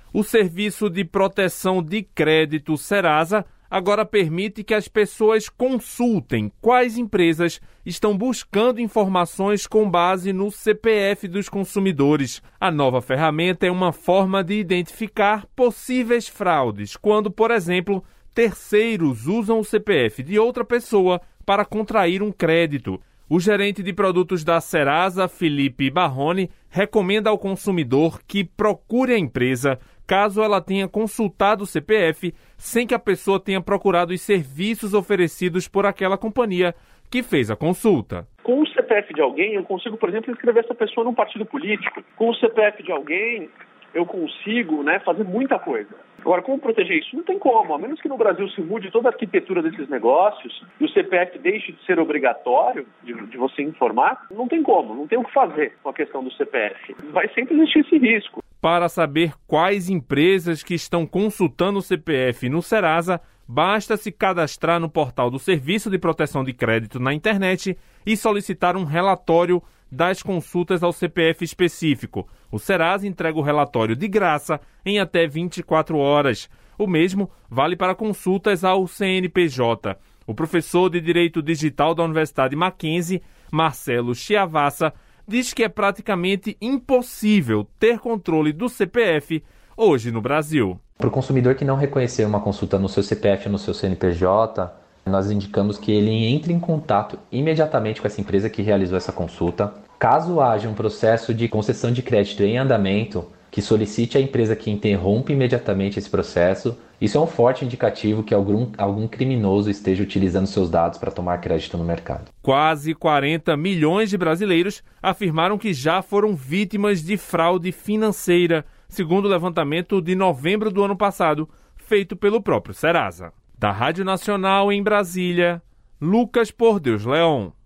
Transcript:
O Serviço de Proteção de Crédito Serasa agora permite que as pessoas consultem quais empresas estão buscando informações com base no CPF dos consumidores. A nova ferramenta é uma forma de identificar possíveis fraudes, quando, por exemplo, terceiros usam o CPF de outra pessoa para contrair um crédito. O gerente de produtos da Serasa, Felipe Barrone, recomenda ao consumidor que procure a empresa caso ela tenha consultado o CPF sem que a pessoa tenha procurado os serviços oferecidos por aquela companhia que fez a consulta. Com o CPF de alguém, eu consigo, por exemplo, inscrever essa pessoa num partido político. Com o CPF de alguém, eu consigo, fazer muita coisa. Agora, como proteger isso? Não tem como. A menos que no Brasil se mude toda a arquitetura desses negócios e o CPF deixe de ser obrigatório de você informar, não tem como. Não tem o que fazer com a questão do CPF. Vai sempre existir esse risco. Para saber quais empresas que estão consultando o CPF no Serasa, basta se cadastrar no portal do Serviço de Proteção de Crédito na internet e solicitar um relatório das consultas ao CPF específico. O Serasa entrega o relatório de graça em até 24 horas. O mesmo vale para consultas ao CNPJ. O professor de Direito Digital da Universidade Mackenzie, Marcelo Chiavassa, diz que é praticamente impossível ter controle do CPF hoje no Brasil. Para o consumidor que não reconhecer uma consulta no seu CPF ou no seu CNPJ, nós indicamos que ele entre em contato imediatamente com essa empresa que realizou essa consulta. Caso haja um processo de concessão de crédito em andamento, que solicite à empresa que interrompa imediatamente esse processo. Isso é um forte indicativo que algum criminoso esteja utilizando seus dados para tomar crédito no mercado. Quase 40 milhões de brasileiros afirmaram que já foram vítimas de fraude financeira, segundo o levantamento de novembro do ano passado, feito pelo próprio Serasa. Da Rádio Nacional em Brasília, Lucas Por Deus Leão.